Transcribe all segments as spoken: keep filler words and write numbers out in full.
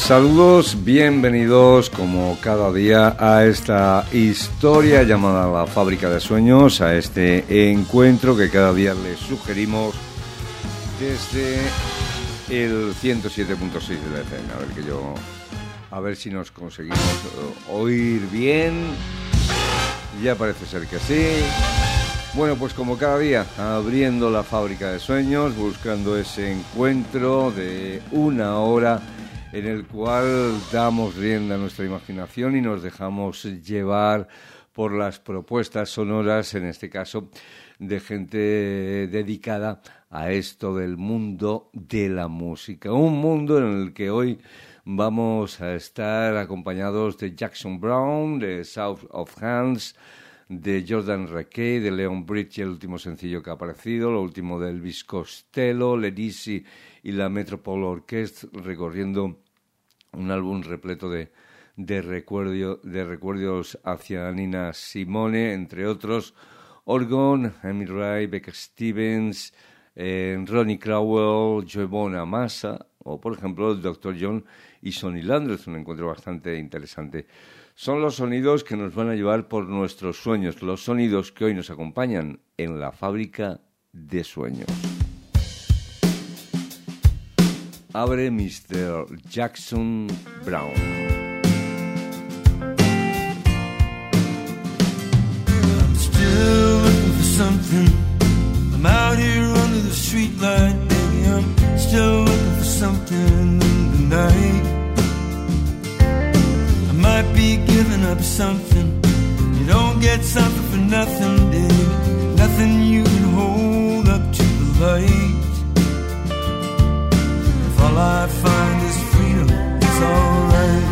Saludos, bienvenidos como cada día a esta historia llamada La Fábrica de Sueños, a este encuentro que cada día les sugerimos desde el ciento siete punto seis de la F M. A ver que yo, a ver si nos conseguimos oír bien. Ya parece ser que sí. Bueno, pues como cada día, abriendo La Fábrica de Sueños, buscando ese encuentro de una hora en el cual damos rienda a nuestra imaginación y nos dejamos llevar por las propuestas sonoras, en este caso de gente dedicada a esto del mundo de la música. Un mundo en el que hoy vamos a estar acompañados de Jackson Browne, de South of France, de Jordan Rakei, de Leon Bridges, el último sencillo que ha aparecido, lo último de Elvis Costello, Ledisi y la Metropole Orchestra, recorriendo un álbum repleto de, de, recuerdo, de recuerdos hacia Nina Simone, entre otros, Orgon, Amy Ray, Becca Stevens, eh, Ronnie Crowell, Joe Bonamassa, o por ejemplo el doctor John y Sonny Landreth, un encuentro bastante interesante. Son los sonidos que nos van a llevar por nuestros sueños, los sonidos que hoy nos acompañan en La Fábrica de Sueños. Abre mister Jackson Browne. I'm still looking for something. I'm out here under the streetlight, baby. I'm still looking for something in the night. I might be giving up something. You don't get something for nothing, baby. Nothing you can hold up to the light. All I find is freedom, it's alright.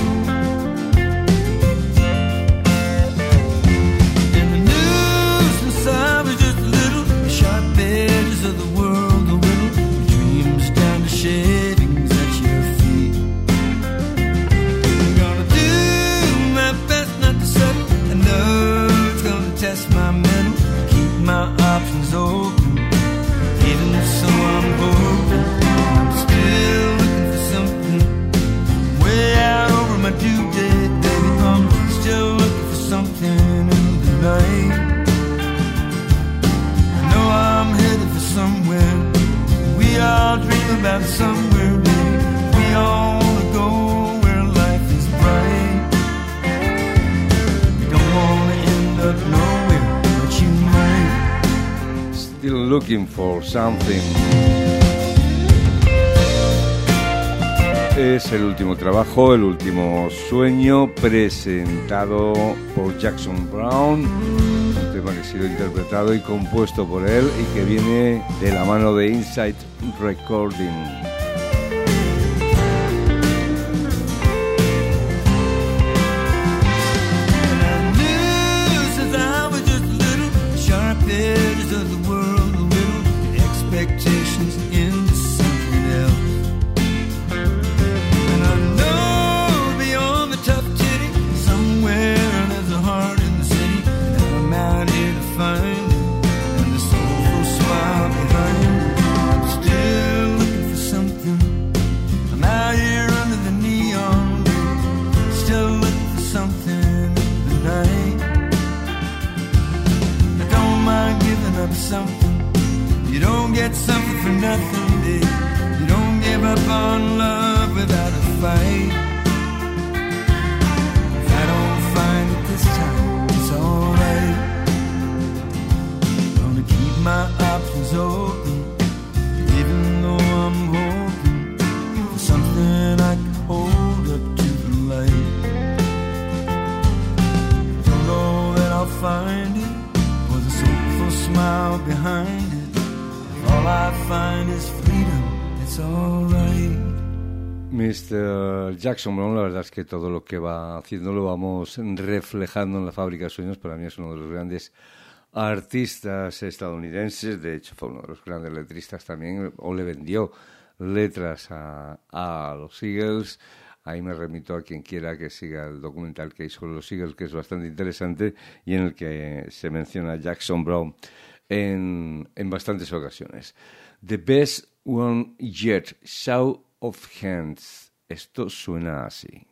In the news inside was just a little, the sharp edges of the world, the little dreams down to shavings at your feet. I'm gonna do my best not to settle. I know it's gonna test my mental, keep my options open. Even if so, I'm hoping. Still looking for something way out over my due date, baby. I'm still looking for something in the night. I know I'm headed for somewhere. We all dream about somewhere, baby. We all wanna go where life is bright. We don't wanna end up nowhere, but you might. Still looking for something. Es el último trabajo, el último sueño presentado por Jackson Browne, un tema que ha sido interpretado y compuesto por él y que viene de la mano de Inside Recording. mister Jackson Browne, la verdad es que todo lo que va haciendo lo vamos reflejando en La Fábrica de Sueños. Para mí es uno de los grandes artistas estadounidenses. De hecho, fue uno de los grandes letristas también, o le vendió letras a, a los Eagles. Ahí me remito a quien quiera que siga el documental que hizo los Eagles, que es bastante interesante y en el que se menciona a Jackson Browne en, en bastantes ocasiones. The Best One Yet, Show of Hands, Esto suena así.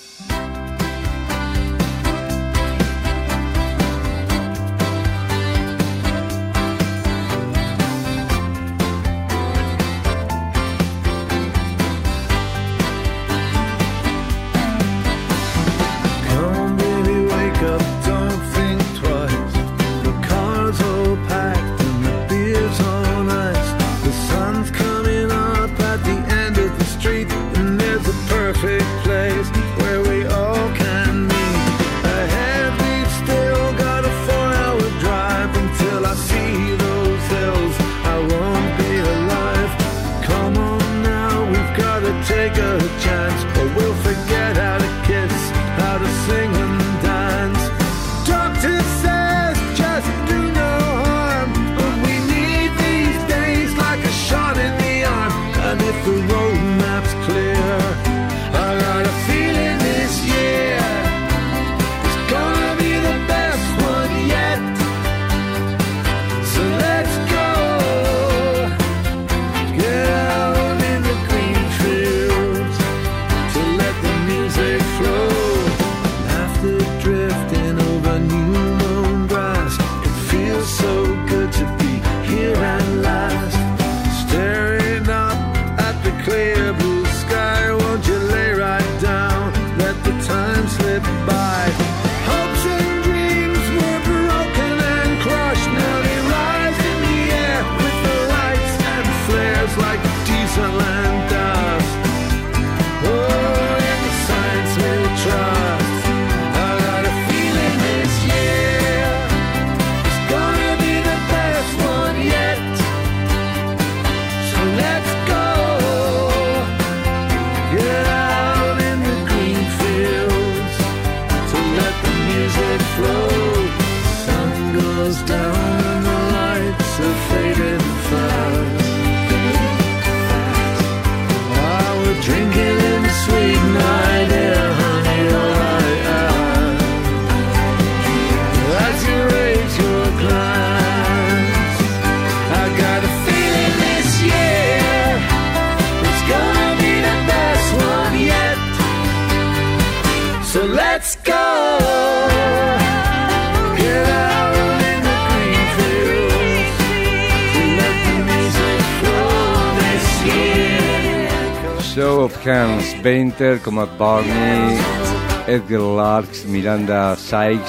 Show of Hands, Painter, como Barney, Edgar Larks, Miranda Sykes,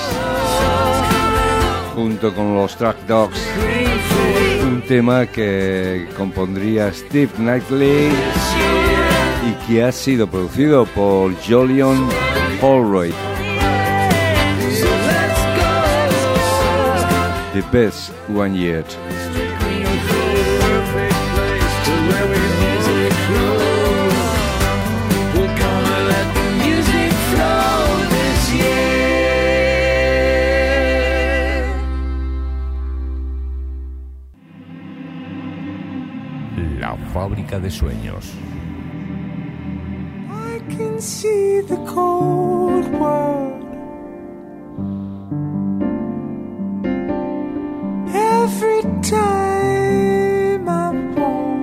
junto con los Track Dogs, un tema que compondría Steve Knightley y que ha sido producido por Jolyon Holroyd. The best one yet. La fábrica de sueños. I can see the cold world every time I'm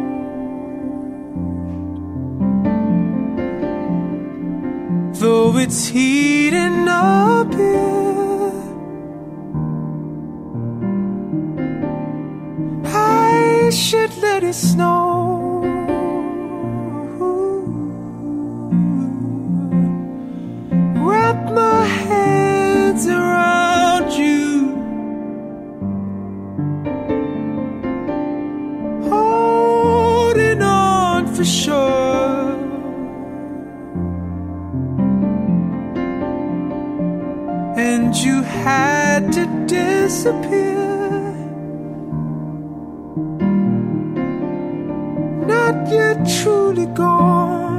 home, though it's heating up here. I should let it snow. Wrap my hands around you, holding on for sure. And you had to disappear, not yet truly gone.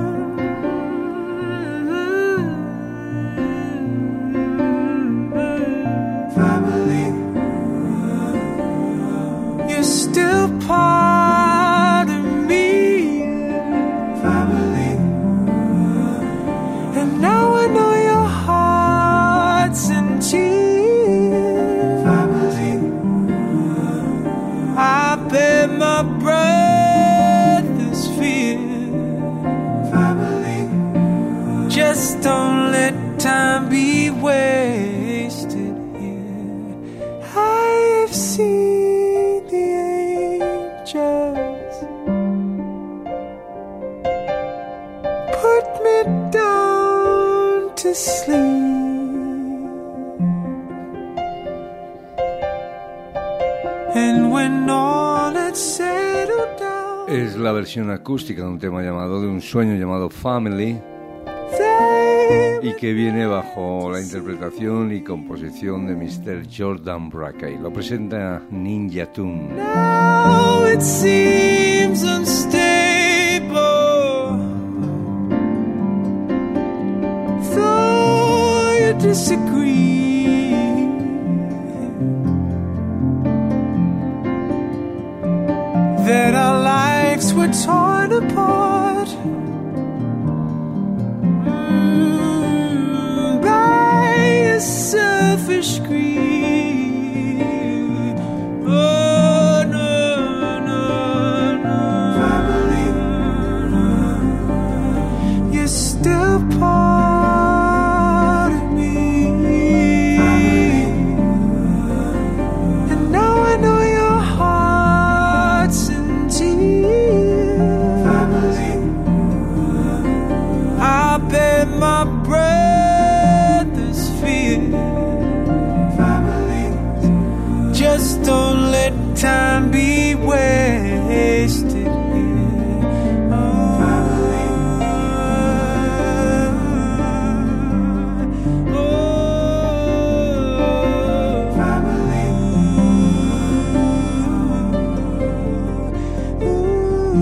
Family, you're still part of me. Family, and now I know your heart's sincere. Family, I bear my brother's fear. Family, Just don't let time be wasted here. I've seen the angels put me down to sleep, and when all had settled down. Es la versión acústica de un tema llamado, de un sueño llamado Family, y que viene bajo la interpretación y composición de mister Jordan Brackey. Lo presenta Ninja Tune. Now it seems unstable, though you disagree, that our lives were torn apart selfish greed. Oh no, no, no. Family, you're still part of me. Family, and now I know your heart's in tears. Family, I bet my breath. Just don't let time be wasted here. Oh, family. Oh, family. Ooh,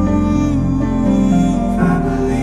family.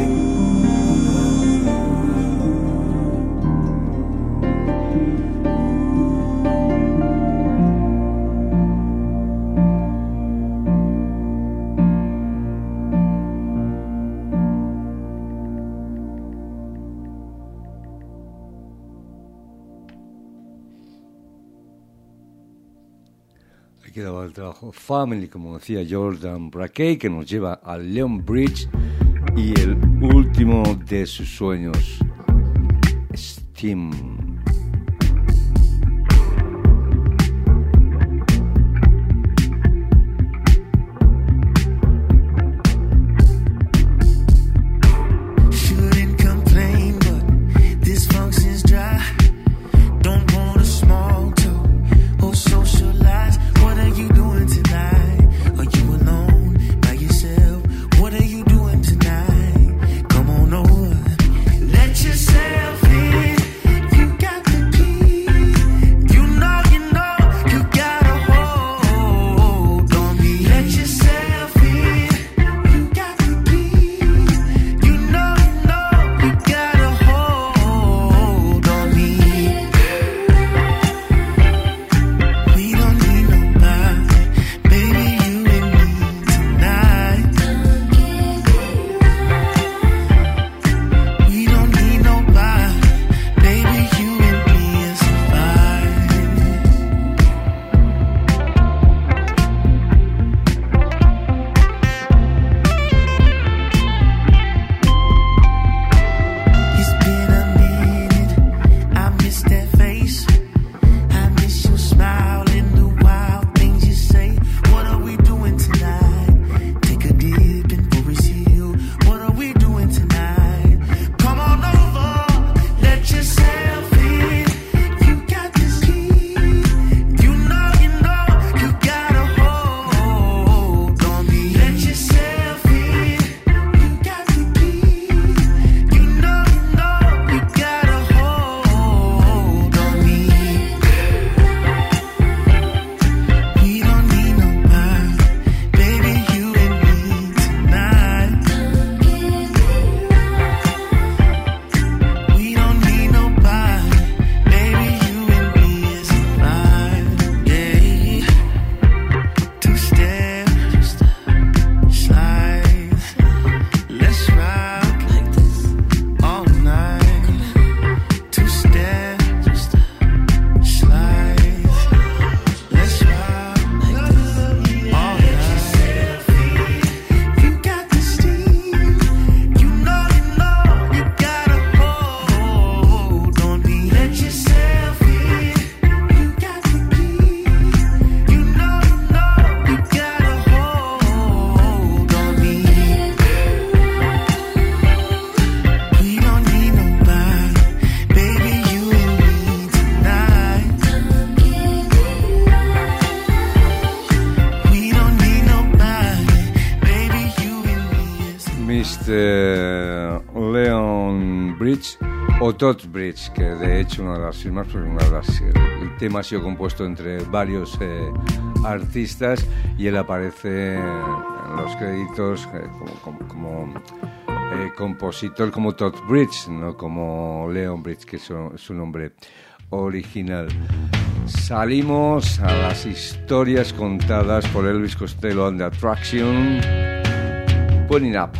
Quedaba el trabajo Family, como decía Jordan Brackey, que nos lleva al Leon Bridge y el último de sus sueños, Steam. Let yourself in. You este Leon Bridge o Todd Bridge, que de hecho una de las firmas, pues una de las, el tema ha sido compuesto entre varios eh, artistas y él aparece en los créditos eh, como, como, como eh, compositor como Todd Bridge, no como Leon Bridge, que es su, su nombre original. Salimos a las historias contadas por Elvis Costello and the Attraction, Putting Up.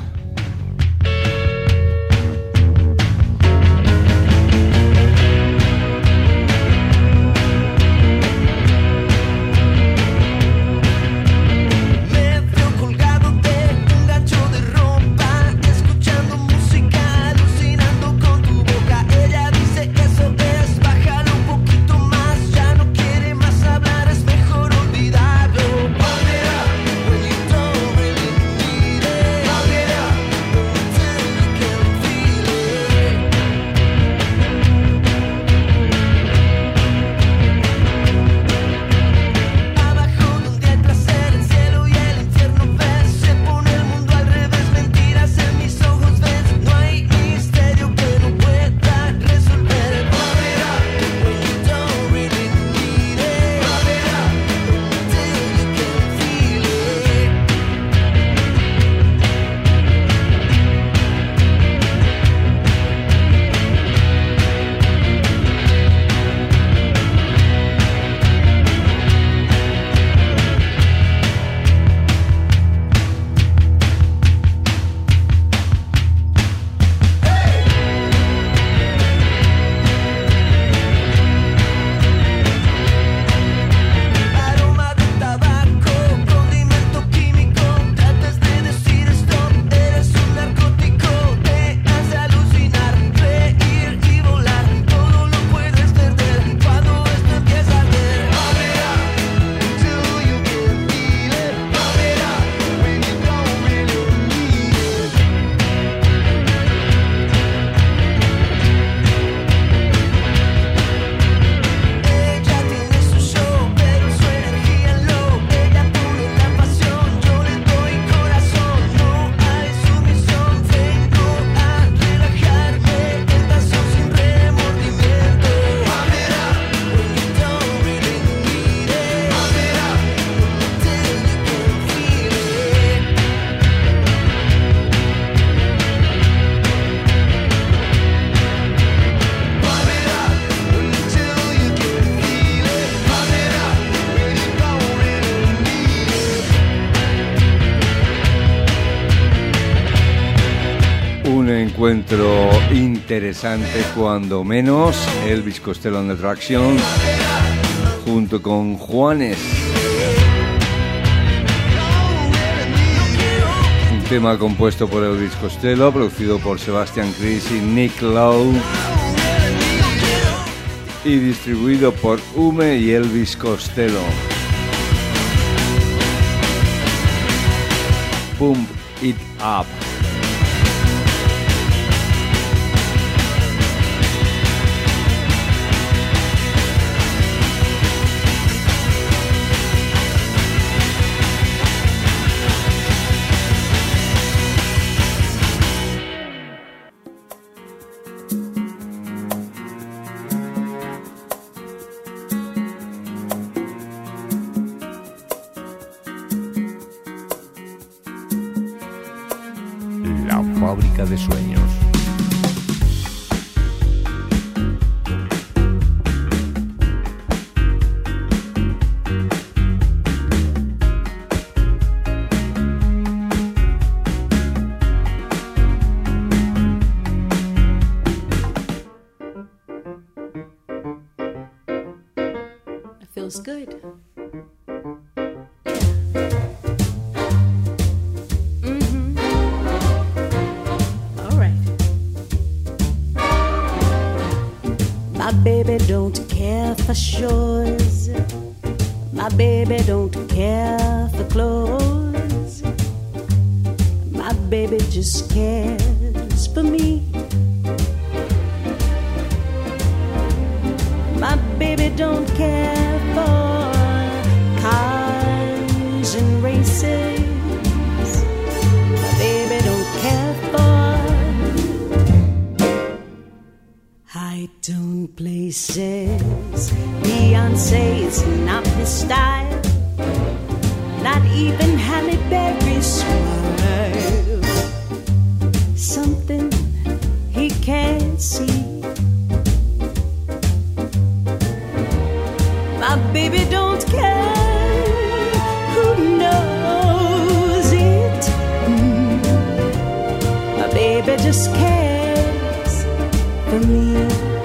Encuentro interesante, cuando menos. Elvis Costello and the Attraction junto con Juanes, un tema compuesto por Elvis Costello, producido por Sebastian Chris y Nick Lowe y distribuido por Ume y Elvis Costello. Pump It Up. Fábrica de sueños. It feels good. Baby don't care for shores. My baby don't care for clothes. My baby just cares for me. My baby don't care for cars and races. My baby don't care for places. Beyonce is not his style, not even Halle Berry's smile. Something he can't see. My baby don't care who knows it. Mm. My baby just cares for me.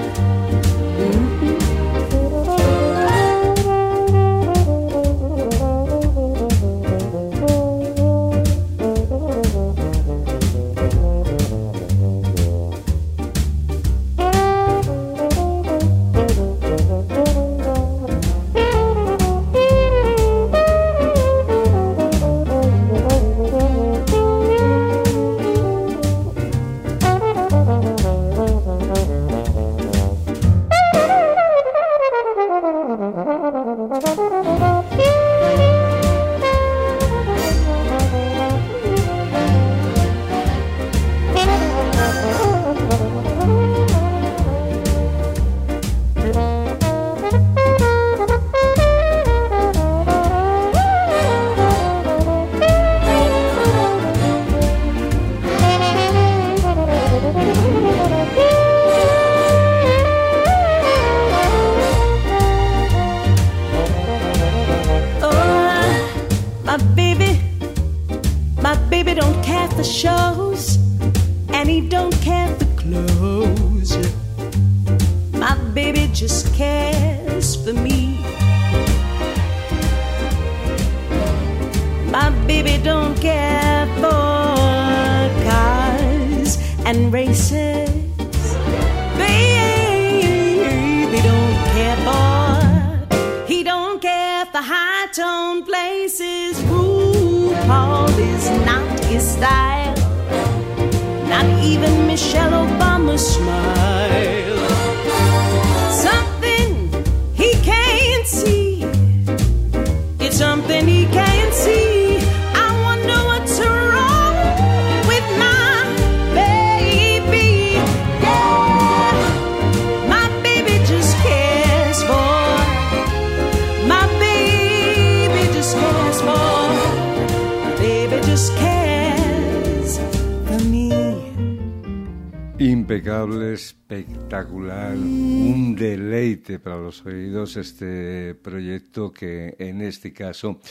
Impecable, espectacular, un deleite para los oídos este proyecto que en este caso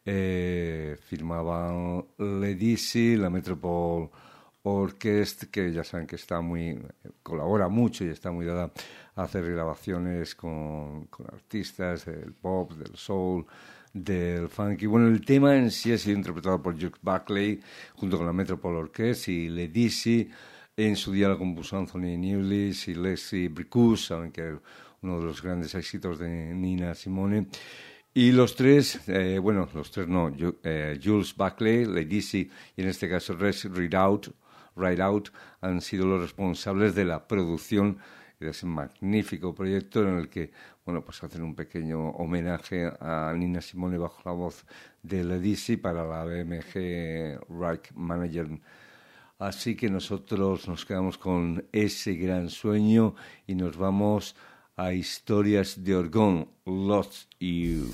eh, firmaban Ledisi, la Metropole Orchestra, que ya saben que está muy colabora mucho y está muy dada a hacer grabaciones con, con artistas del pop, del soul, del funk. Y bueno, el tema en sí ha sido interpretado por Jules Buckley junto con la Metropole Orchestra y Ledisi. En su día la compuso Anthony Newless y Leslie Bricusse, saben que era uno de los grandes éxitos de Nina Simone. Y los tres, eh, bueno, los tres no, eh, Jules Buckley, Ledisi y en este caso Rex Rideout, Rideout, han sido los responsables de la producción de ese magnífico proyecto en el que, bueno, pues hacen un pequeño homenaje a Nina Simone bajo la voz de Ledisi para la B M G Right Manager. Así que nosotros nos quedamos con ese gran sueño y nos vamos a Historias de Orgón, Lost You.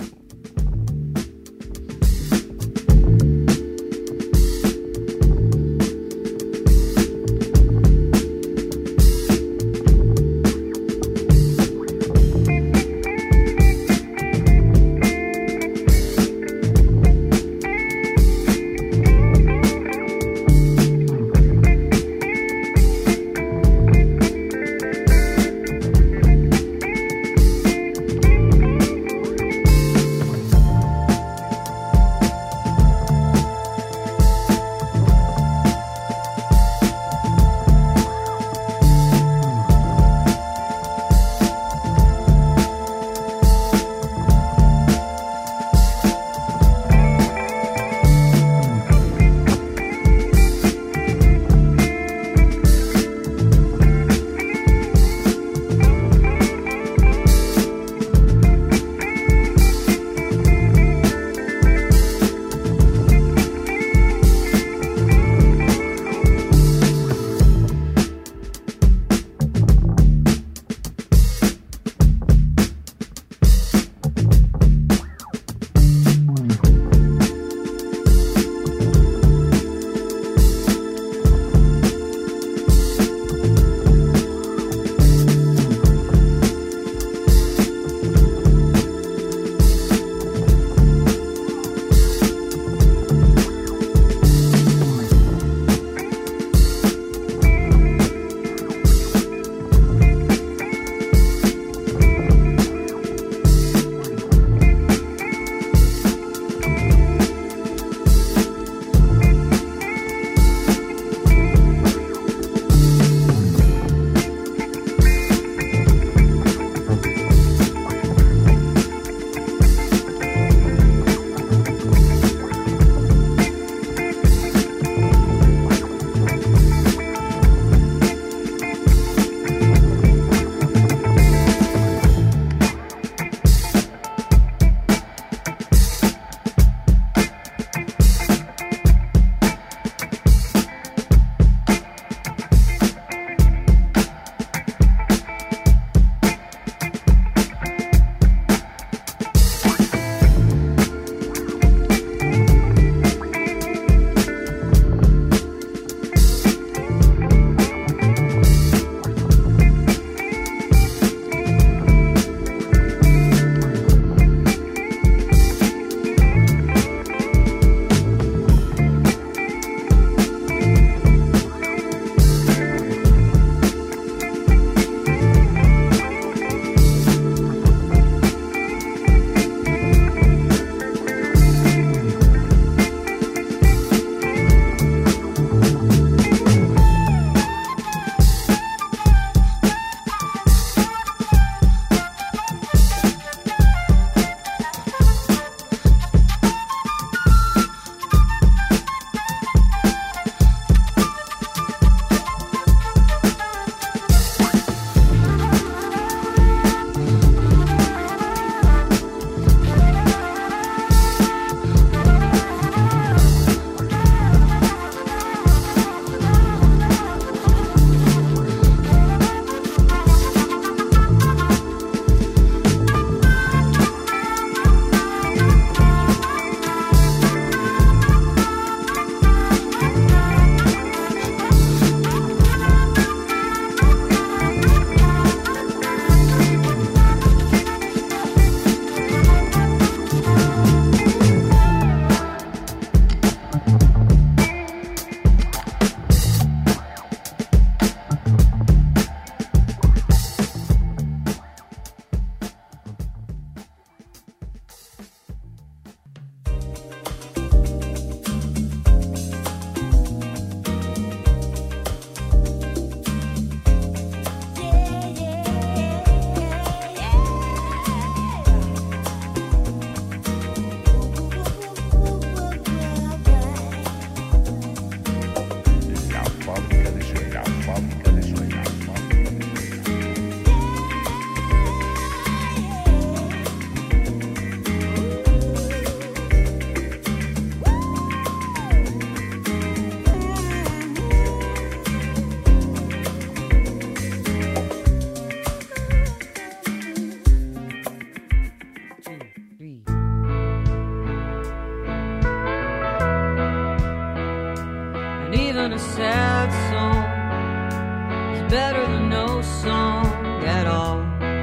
Even a sad song is better than no song at all.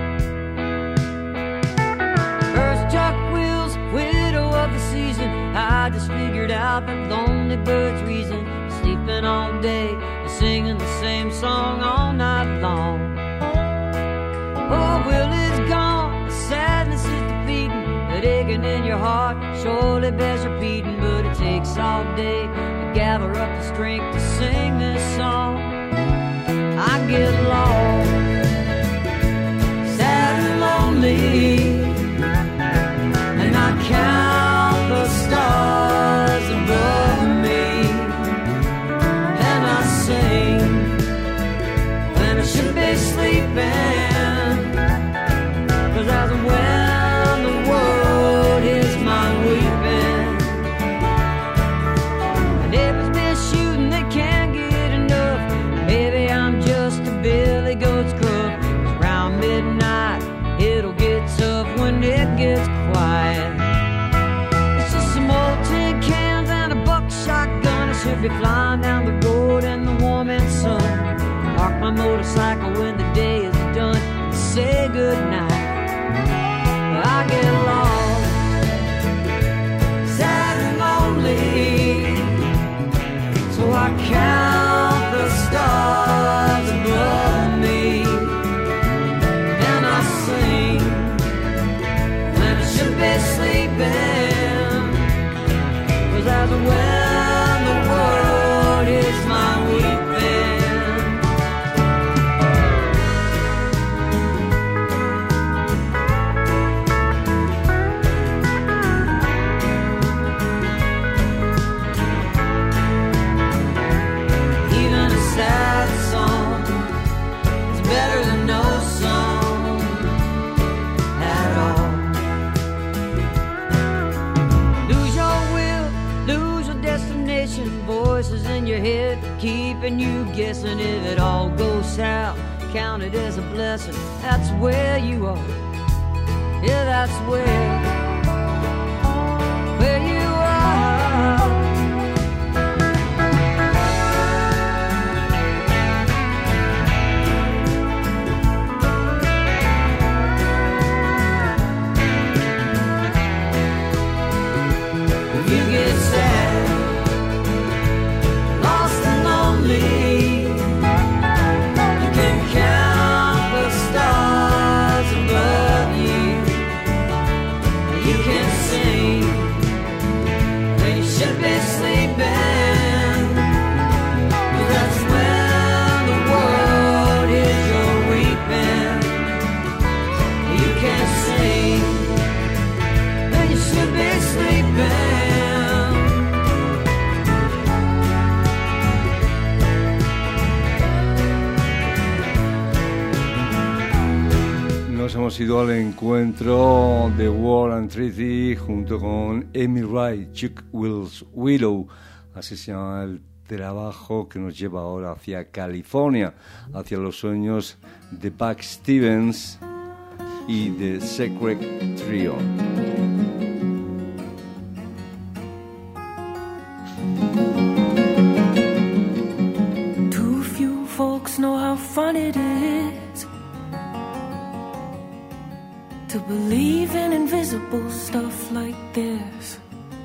First Chuck Wills, widow of the season. I just figured out that lonely bird's reason, sleeping all day and singing the same song all night long. Oh, Will is gone, the sadness is defeating, that aching in your heart surely bears repeating. But it takes all day to gather up the strength to sing this song. I get lost, sad and lonely, and I count the stars above me, and I sing when I should be sleeping, 'cause that's when the world is my weeping. And if it's been shooting, they can't get enough. Maybe I'm just a Billy Goat's crook. 'Cause around midnight it'll get tough when it gets quiet. It's just some old tin cans and a buckshot gun. I should be flying down the road in the warm and sun. Park my motorcycle when the day is done and say goodnight. I get lost, sad and lonely, so I count the stars above me, and I sing when I should be sleeping, 'cause that's when the world is my weeping. Even a sad song is better than no song at all. Lose your will, lose your destination. Voices in your head keeping you guessing. If it all goes south, count it as a blessing. That's where you are. Yeah, that's where, where you are. You get sad, lost and lonely. You can count the stars above you. You can sing when you should be sleeping. That's when the world is your weeping. You can sing when you should be sleeping. Nos hemos ido al encuentro de War and Treaty junto con Amy Wright, Chuck Wills Willow. Así se llama el trabajo que nos lleva ahora hacia California, hacia los sueños de Buck Stevens y de Secret Trio. Too few folks know how fun it is to believe in invisible stuff like this.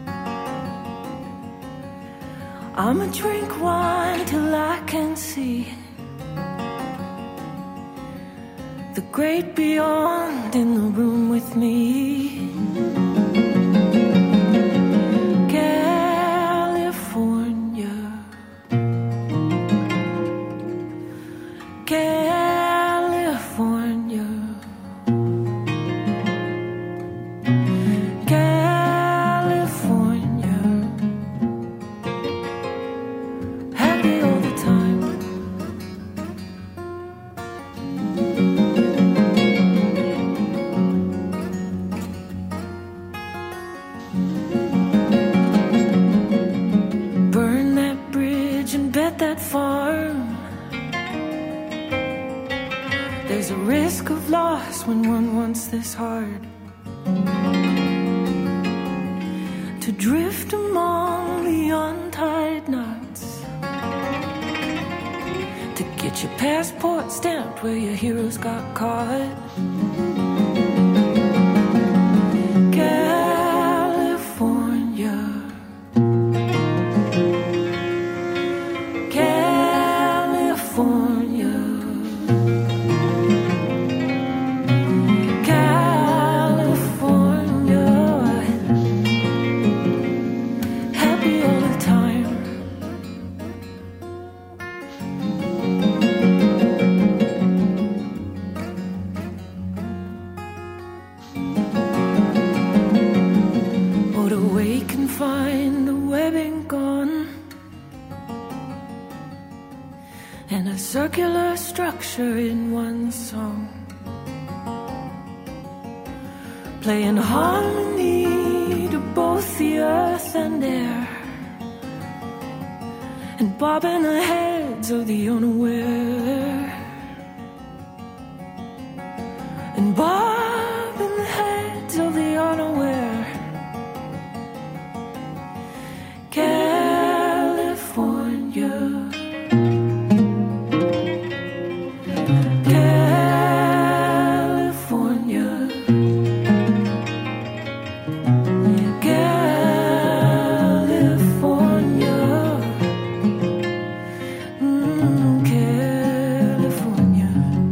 I'ma drink wine till I can see the great beyond in the room with me. California, California, California, happy all the time. Burn that bridge and bet that farm. There's a risk of loss when one wants this hard to drift among the untied knots. Get your passport stamped where your heroes got caught. California, California, California, happy all the time. Or to wake and find the webbing gone and a circular structure in one song, playing harmony to both the earth and air, and bobbing the heads of the unaware, and bobbing the heads of the unaware. California, California, California, mm, California.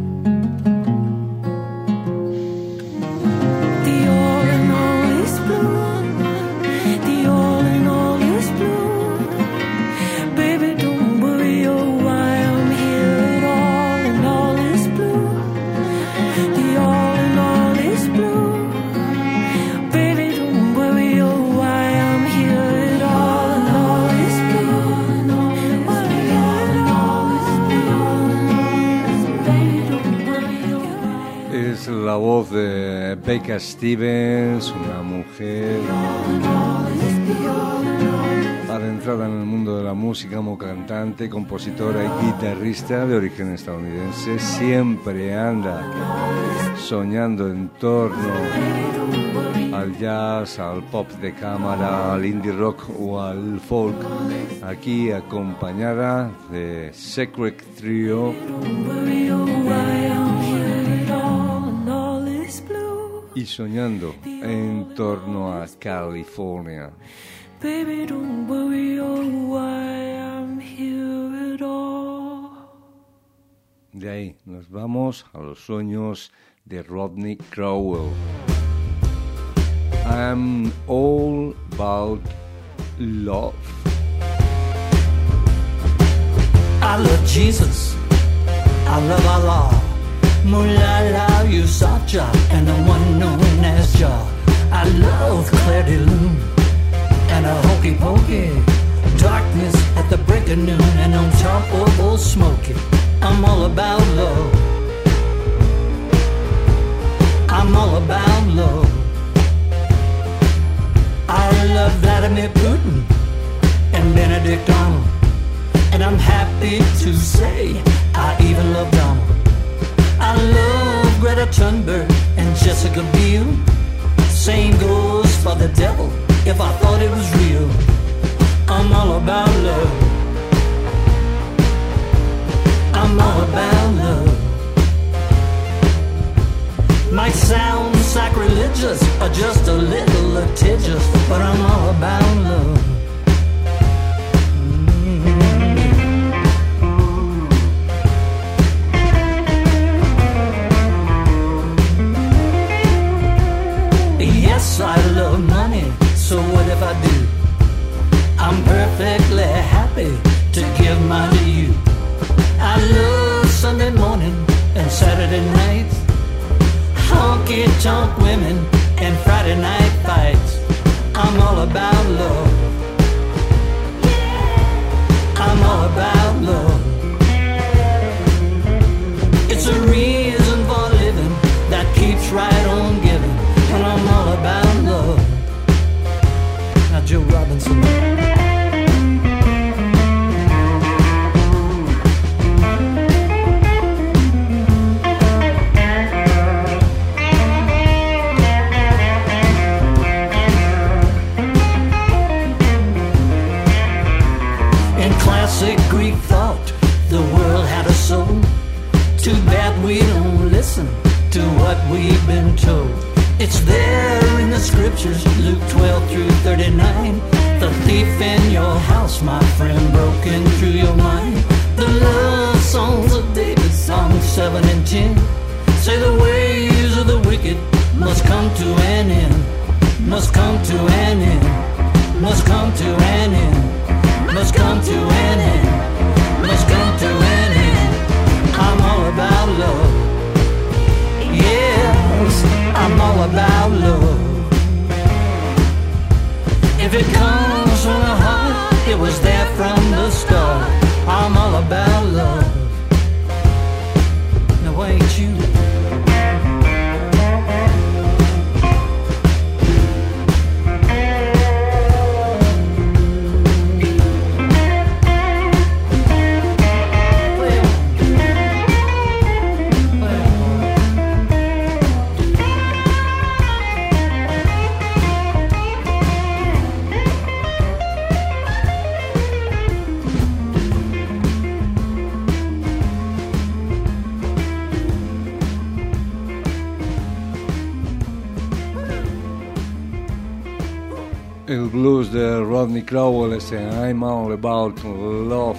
The all in all is blue. The all in all is blue. Baby, don't worry, oh, why I'm here at all and all is blue. The all in all is blue. Baby, don't worry, oh, why I'm here at all and all is blue. Why all is blue. Baby, don't worry, oh, why. Es la voz de Becca Stevens, una mujer adentrada en el mundo de la música como cantante, compositora y guitarrista de origen estadounidense. Siempre anda soñando en torno al jazz, al pop de cámara, al indie rock o al folk. Aquí acompañada de Secret Trio y soñando en torno a California. Baby, don't worry, oh, why I'm here at all. De ahí nos vamos a los sueños de Rodney Crowell. I'm all about love. I love Jesus, I love Allah, Mullah, Yusacha, and the one known as Jah. I love Claire de Lune and a hokey pokey, darkness at the break of noon, and on top of Old Smoky. I'm all about love. I'm all about love. I love Vladimir Putin and Benedict Arnold, and I'm happy to say I even love Donald. I love Greta Thunberg and Jessica Biel. Same goes for the devil if I thought it was real. I'm all about love. I'm all about love. Might sound sacrilegious or just a little litigious, but I'm all about love. Yes, I love money, so what if I do? I'm perfectly happy to give mine to you. I love Sunday morning and Saturday nights, honky-tonk women and Friday night fights. I'm all about love. I'm all about love. It's a reason for living that keeps right on giving. And I'm all about love. Now Joe Robinson. In classic Greek thought, the world had a soul. Too bad we don't listen to what we've been told. It's there in the scriptures, Luke twelve through thirty-nine. The thief in your house, my friend, broken through your mind. The love songs of David, Psalm seven and ten, say the ways of the wicked must come to an end, must come to an end, must come to an end, must come to an end, must come to an end. I'm all about love. Yes, I'm all about love. If it comes from the heart, it was there from the start. I'm all about love. No, ain't you? El blues de Rodney Crowell, ese I'm All About Love.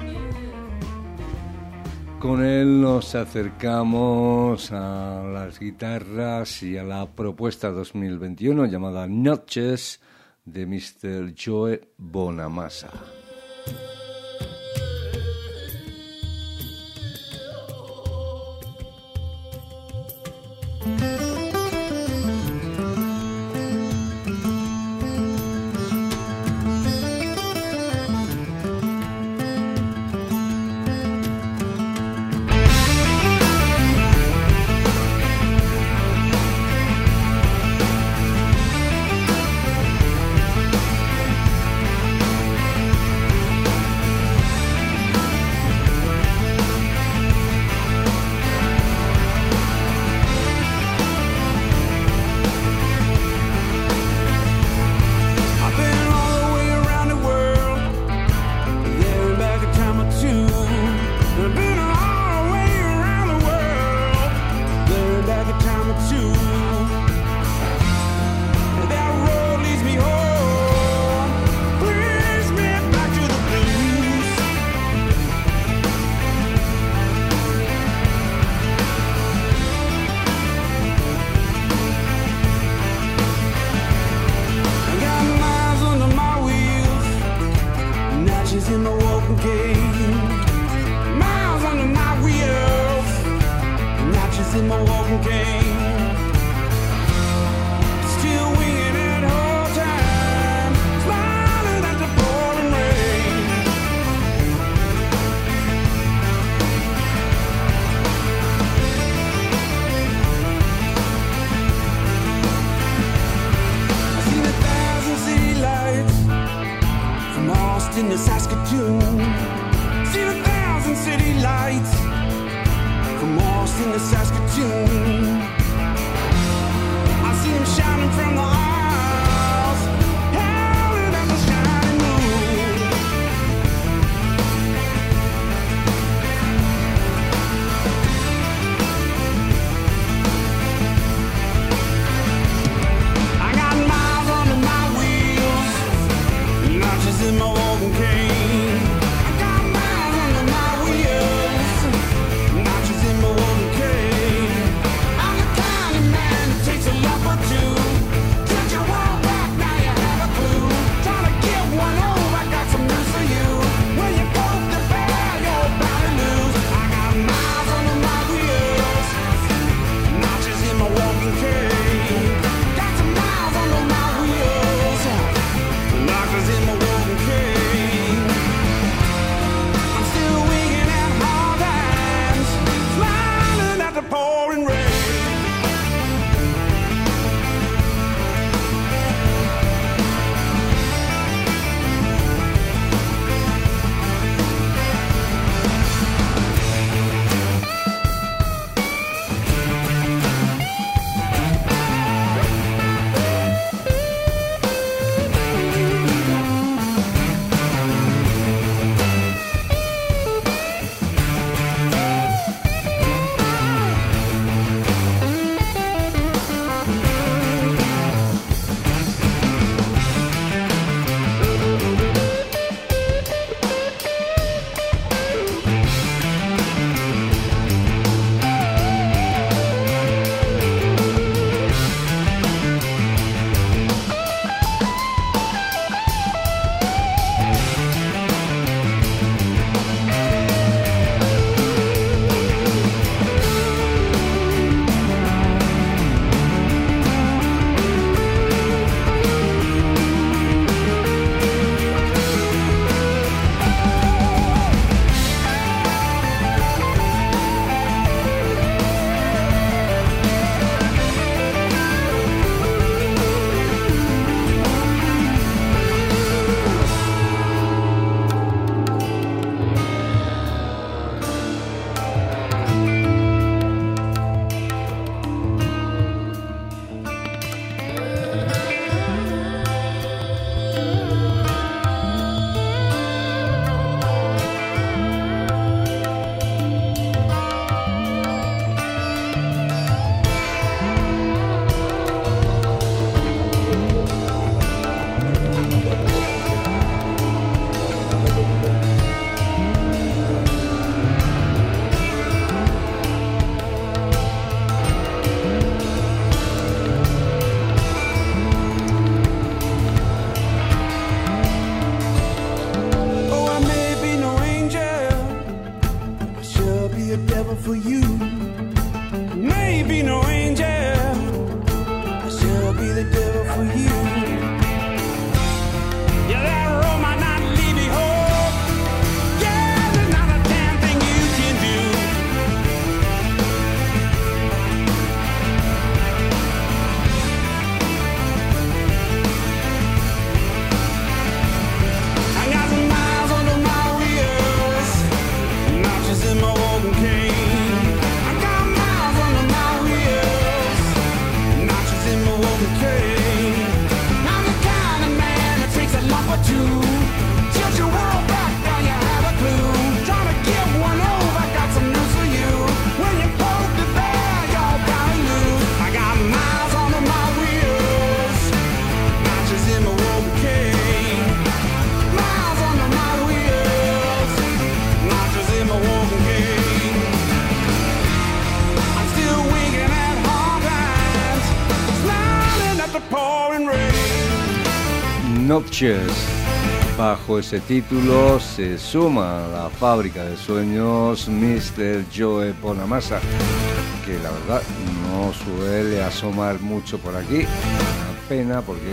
Con él nos acercamos a las guitarras y a la propuesta dos mil veintiuno llamada Notches de mister Joe Bonamassa. Noches. Bajo ese título se suma a la fábrica de sueños mister Joe Bonamassa, que la verdad no suele asomar mucho por aquí. Una pena porque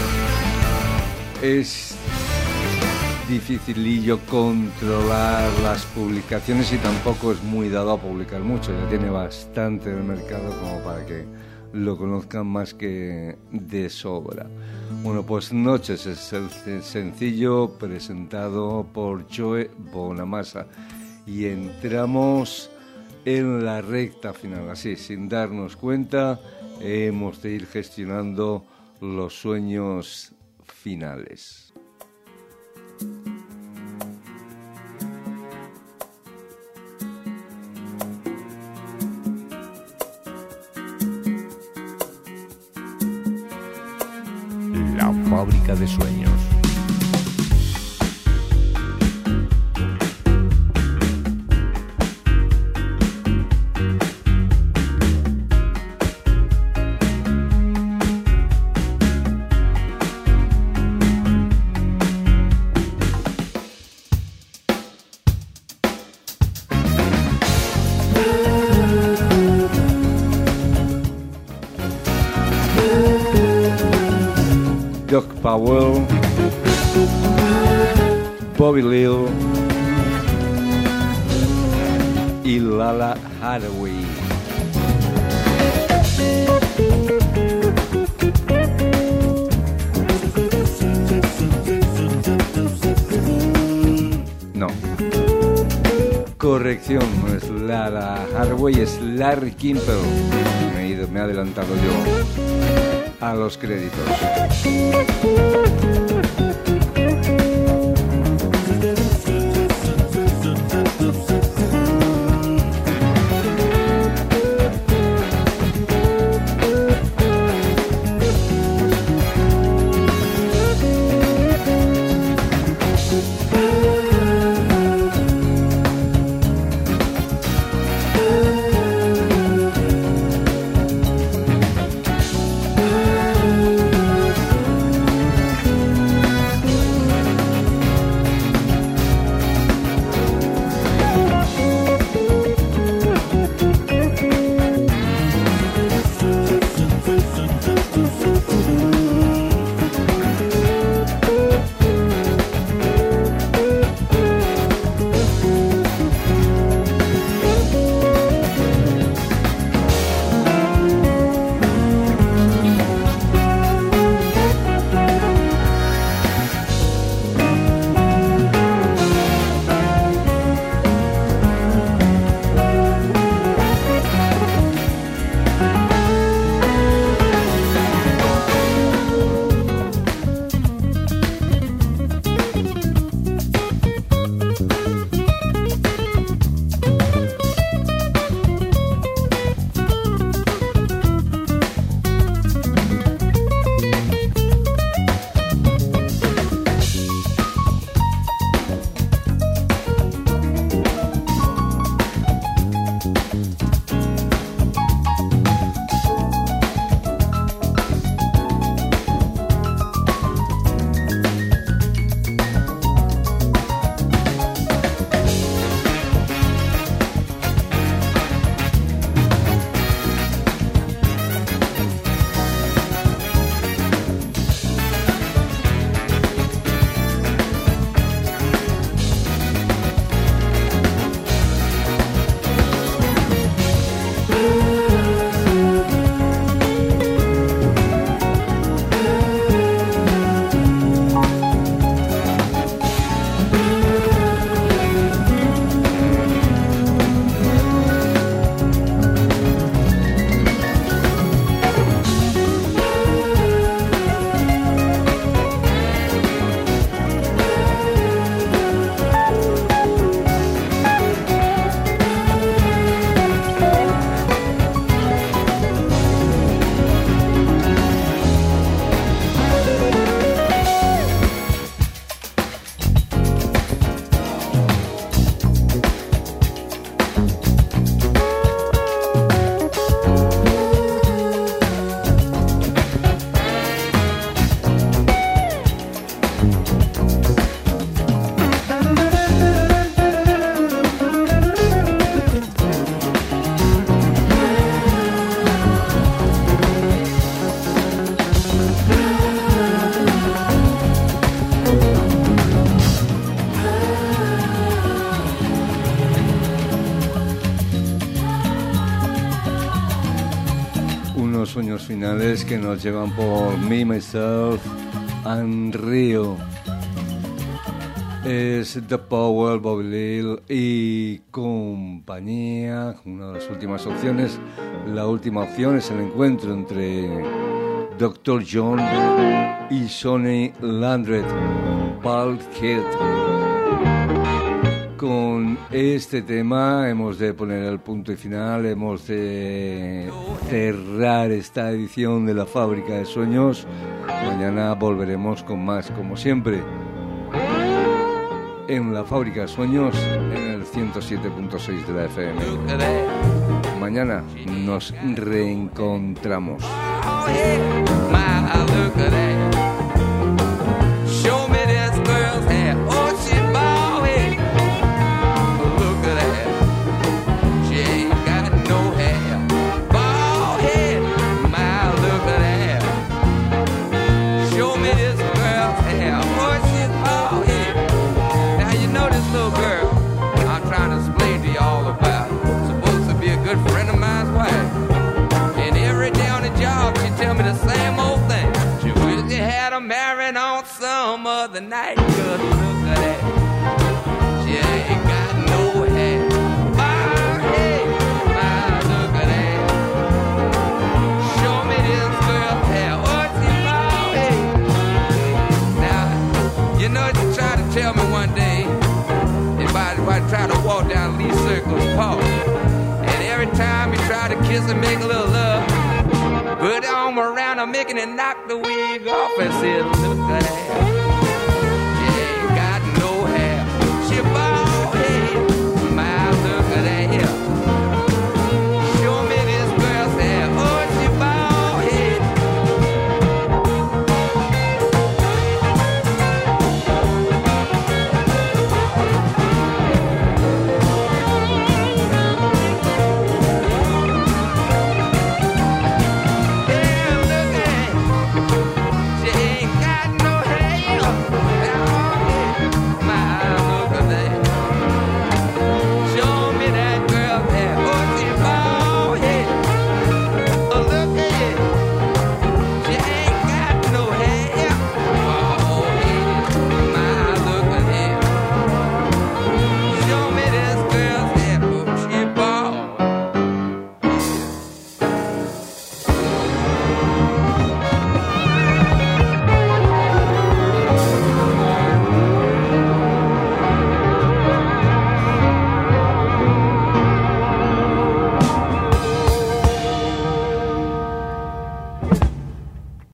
es dificilillo controlar las publicaciones y tampoco es muy dado a publicar mucho. Ya tiene bastante del mercado como para que lo conozcan más que de sobra. Bueno, pues Noches es el sencillo presentado por Joe Bonamassa y entramos en la recta final. Así, sin darnos cuenta, hemos de ir gestionando los sueños finales. La fábrica de sueños. Doc Powell, Bobby Lil y Lala Hathaway. No. Corrección, no es Lala Hathaway, es Larry Kimpel. Me he ido, me he adelantado yo a los créditos. finales que nos llevan por Me, Myself and Rio. Es The Power, Bobby Lil y compañía. Una de las últimas opciones. La última opción es el encuentro entre doctor John y Sonny Landreth, Bald Kid. Con este tema hemos de poner el punto y final, hemos de cerrar esta edición de la Fábrica de Sueños. Mañana volveremos con más, como siempre, en la Fábrica de Sueños, en el ciento siete punto seis de la F M. Mañana nos reencontramos. Good friend of mine's wife, and every day on the job she tell me the same old thing. She wish she had a married on some other night. Cause look at that, she ain't got no hair. My head, my look at that. Show me this girl's hair, what's in my head? Now, you know you tried to tell me one day, if I, if I try to walk down Lee Circle's Park, every time you try to kiss and make a little love, put your arm around her, making it knock the wig off and said, look at that.